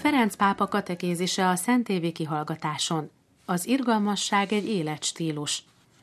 Ferenc pápa katekézise a szentévi kihallgatáson. Az irgalmasság egy életstílus.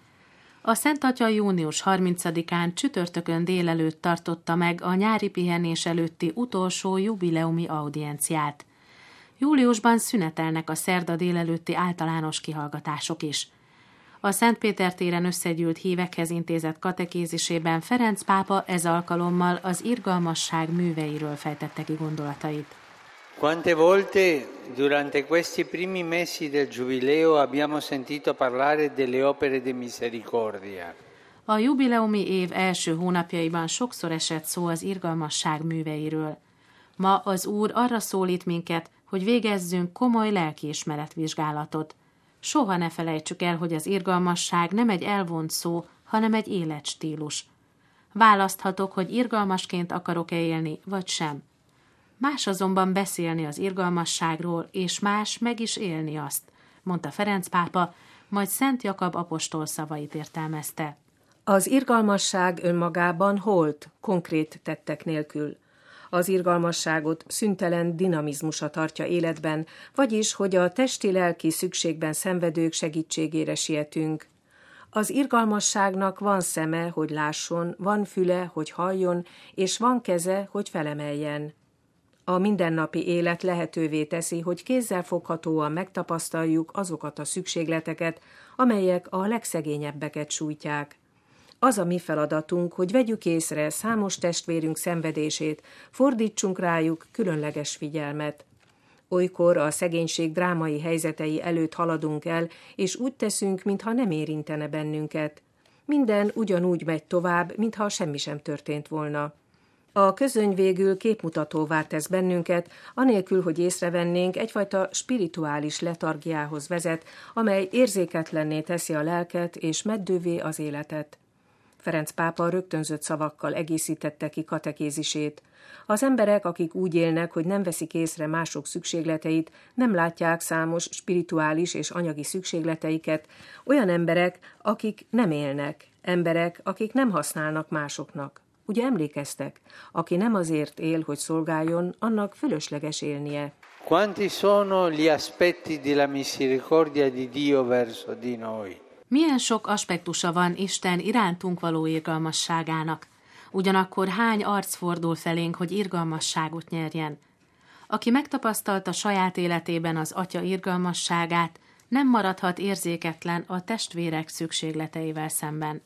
A Szent Atya június 30-án csütörtökön délelőtt tartotta meg a nyári pihenés előtti utolsó jubileumi audienciát. Júliusban szünetelnek a szerda délelőtti általános kihallgatások is. A Szent Péter téren összegyűlt hívekhez intézett katekézisében Ferenc pápa ez alkalommal az irgalmasság műveiről fejtette ki gondolatait. Quante volte durante questi primi mesi del Giubileo abbiamo sentito parlare delle opere di misericordia. A jubileumi év első hónapjaiban sokszor esett szó az irgalmasság műveiről. Ma az Úr arra szólít minket, hogy végezzünk komoly lelkiismeretvizsgálatot. Soha ne felejtsük el, hogy az irgalmasság nem egy elvont szó, hanem egy életstílus. Választhatok, hogy irgalmasként akarok-e élni, vagy sem. Más azonban beszélni az irgalmasságról, és más meg is élni azt, mondta Ferenc pápa, majd Szent Jakab apostol szavait értelmezte. Az irgalmasság önmagában holt, konkrét tettek nélkül. Az irgalmasságot szüntelen dinamizmusa tartja életben, vagyis, hogy a testi-lelki szükségben szenvedők segítségére sietünk. Az irgalmasságnak van szeme, hogy lásson, van füle, hogy halljon, és van keze, hogy felemeljen. A mindennapi élet lehetővé teszi, hogy kézzelfoghatóan megtapasztaljuk azokat a szükségleteket, amelyek a legszegényebbeket sújtják. Az a mi feladatunk, hogy vegyük észre számos testvérünk szenvedését, fordítsunk rájuk különleges figyelmet. Olykor a szegénység drámai helyzetei előtt haladunk el, és úgy teszünk, mintha nem érintene bennünket. Minden ugyanúgy megy tovább, mintha semmi sem történt volna. A közöny végül képmutatóvá tesz bennünket, anélkül, hogy észrevennénk, egyfajta spirituális letargiához vezet, amely érzéketlenné teszi a lelket és meddővé az életet. Ferenc pápa rögtönzött szavakkal egészítette ki katekézisét. Az emberek, akik úgy élnek, hogy nem veszik észre mások szükségleteit, nem látják számos spirituális és anyagi szükségleteiket, olyan emberek, akik nem élnek, emberek, akik nem használnak másoknak. Ugye emlékeztek? Aki nem azért él, hogy szolgáljon, annak fölösleges élnie. Quanti sono gli aspetti della misericordia di Dio verso di noi? Milyen sok aspektusa van Isten irántunk való irgalmasságának. Ugyanakkor hány arc fordul felénk, hogy irgalmasságot nyerjen. Aki megtapasztalta saját életében az Atya irgalmasságát, nem maradhat érzéketlen a testvérek szükségleteivel szemben.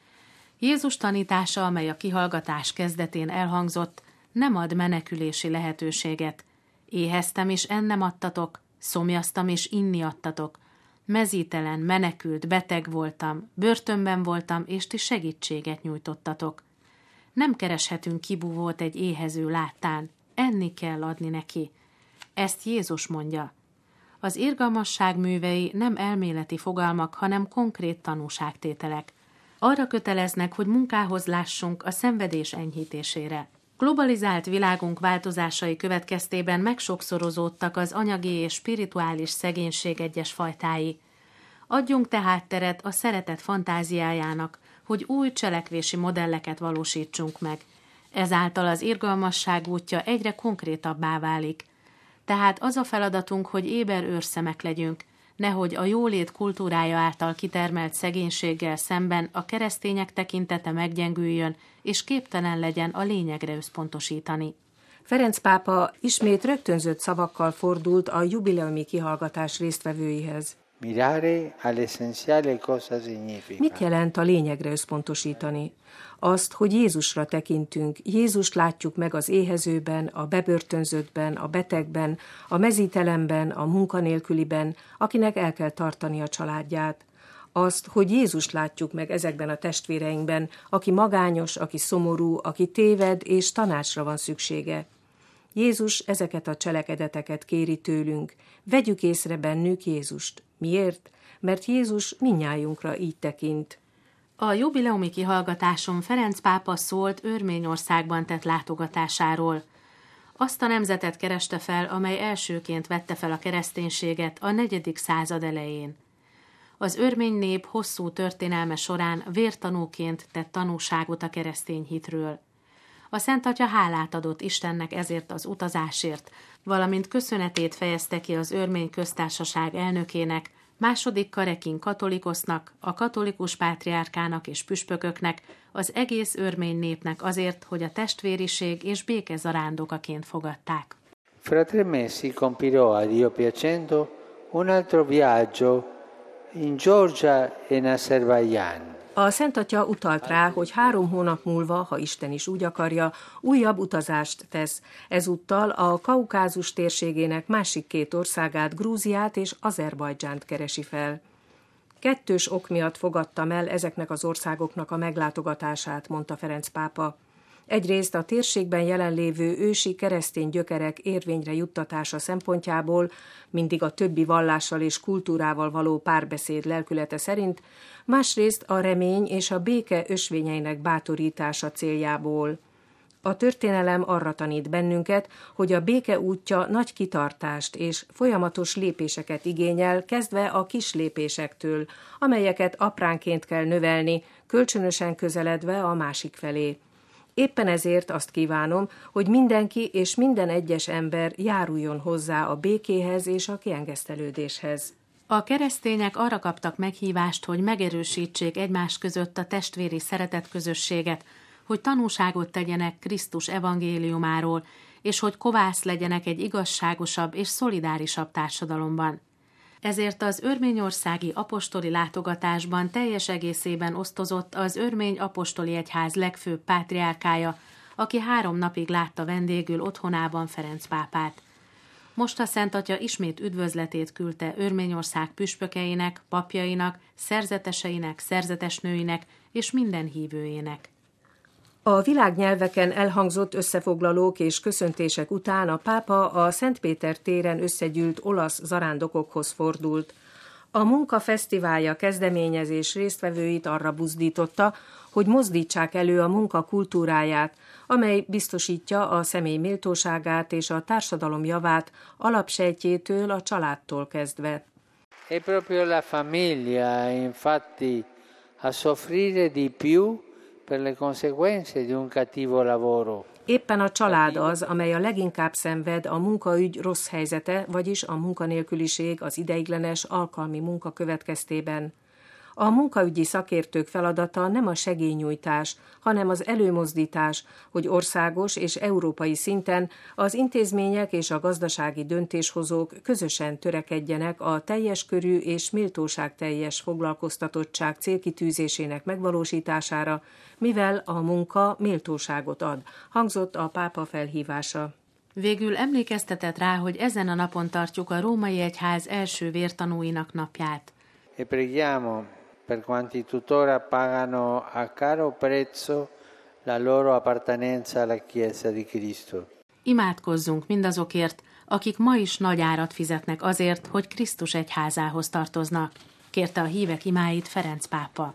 Jézus tanítása, amely a kihallgatás kezdetén elhangzott, nem ad menekülési lehetőséget. Éheztem és ennem adtatok, szomjaztam és inni adtatok. Mezítelen, menekült, beteg voltam, börtönben voltam, és ti segítséget nyújtottatok. Nem kereshetünk kibúvót egy éhező láttán, enni kell adni neki. Ezt Jézus mondja. Az irgalmasság művei nem elméleti fogalmak, hanem konkrét tanúságtételek. Arra köteleznek, hogy munkához lássunk a szenvedés enyhítésére. Globalizált világunk változásai következtében megsokszorozódtak az anyagi és spirituális szegénység egyes fajtái. Adjunk tehát teret a szeretet fantáziájának, hogy új cselekvési modelleket valósítsunk meg. Ezáltal az irgalmasság útja egyre konkrétabbá válik. Tehát az a feladatunk, hogy éber őrszemek legyünk, nehogy a jólét kultúrája által kitermelt szegénységgel szemben a keresztények tekintete meggyengüljön, és képtelen legyen a lényegre összpontosítani. Ferenc pápa ismét rögtönzött szavakkal fordult a jubileumi kihallgatás résztvevőihez. Mirare all'essenziale cosa significa? Mit jelent a lényegre összpontosítani? Azt, hogy Jézusra tekintünk, Jézust látjuk meg az éhezőben, a bebörtönzöttben, a betegben, a mezítelenben, a munkanélküliben, akinek el kell tartani a családját. Azt, hogy Jézust látjuk meg ezekben a testvéreinkben, aki magányos, aki szomorú, aki téved és tanácsra van szüksége. Jézus ezeket a cselekedeteket kéri tőlünk, vegyük észre bennük Jézust. Miért? Mert Jézus mindnyájunkra így tekint. A jubileumi kihallgatáson Ferenc pápa szólt Örményországban tett látogatásáról. Azt a nemzetet kereste fel, amely elsőként vette fel a kereszténységet a 4. század elején. Az örmény nép hosszú történelme során vértanúként tett tanúságot a keresztény hitről. A Szent Atya hálát adott Istennek ezért az utazásért, valamint köszönetét fejezte ki az Örmény Köztársaság elnökének, második Karekin Katolikosznak, a katolikus pátriárkának és püspököknek, az egész örmény népnek azért, hogy a testvériség és béke zarándokaként fogadták. Fra 3 mesi compirò a Dio piacendo un altro viaggio in Georgia e in Azerbaijan. A Szent Atya utalt rá, hogy 3 hónap múlva, ha Isten is úgy akarja, újabb utazást tesz. Ezúttal a Kaukázus térségének másik 2 országát, Grúziát és Azerbajdzsánt keresi fel. 2 ok miatt fogadtam el ezeknek az országoknak a meglátogatását, mondta Ferenc pápa. Egyrészt a térségben jelenlévő ősi keresztény gyökerek érvényre juttatása szempontjából, mindig a többi vallással és kultúrával való párbeszéd lelkülete szerint, másrészt a remény és a béke ösvényeinek bátorítása céljából. A történelem arra tanít bennünket, hogy a béke útja nagy kitartást és folyamatos lépéseket igényel, kezdve a kis lépésektől, amelyeket apránként kell növelni, kölcsönösen közeledve a másik felé. Éppen ezért azt kívánom, hogy mindenki és minden egyes ember járuljon hozzá a békéhez és a kiengesztelődéshez. A keresztények arra kaptak meghívást, hogy megerősítsék egymás között a testvéri szeretetközösséget, hogy tanúságot tegyenek Krisztus evangéliumáról, és hogy kovász legyenek egy igazságosabb és szolidárisabb társadalomban. Ezért az örményországi apostoli látogatásban teljes egészében osztozott az Örmény Apostoli Egyház legfőbb pátriárkája, aki 3 napig látta vendégül otthonában Ferenc pápát. Most a Szent Atya ismét üdvözletét küldte Örményország püspökeinek, papjainak, szerzeteseinek, szerzetesnőinek és minden hívőjének. A világnyelveken elhangzott összefoglalók és köszöntések után a pápa a Szent Péter téren összegyűlt olasz zarándokokhoz fordult. A munkafesztiválja kezdeményezés résztvevőit arra buzdította, hogy mozdítsák elő a munka kultúráját, amely biztosítja a személy méltóságát és a társadalom javát alapsejtjétől a családtól kezdve. È proprio la famiglia, infatti, a soffrire di più per le conseguenze di un cattivo lavoro. Éppen a család az, amely a leginkább szenved a munkaügy rossz helyzete, vagyis a munkanélküliség, az ideiglenes alkalmi munka következtében. A munkaügyi szakértők feladata nem a segélynyújtás, hanem az előmozdítás, hogy országos és európai szinten az intézmények és a gazdasági döntéshozók közösen törekedjenek a teljes körű és méltóságteljes foglalkoztatottság célkitűzésének megvalósítására, mivel a munka méltóságot ad, hangzott a pápa felhívása. Végül emlékeztetett rá, hogy ezen a napon tartjuk a Római Egyház első vértanúinak napját. E preghiamo per quanti tuttora pagano a caro prezzo la loro appartenenza alla Chiesa di Cristo. Imádkozzunk mindazokért, akik ma is nagy árat fizetnek azért, hogy Krisztus egyházához tartoznak, kérte a hívek imáit Ferenc pápa.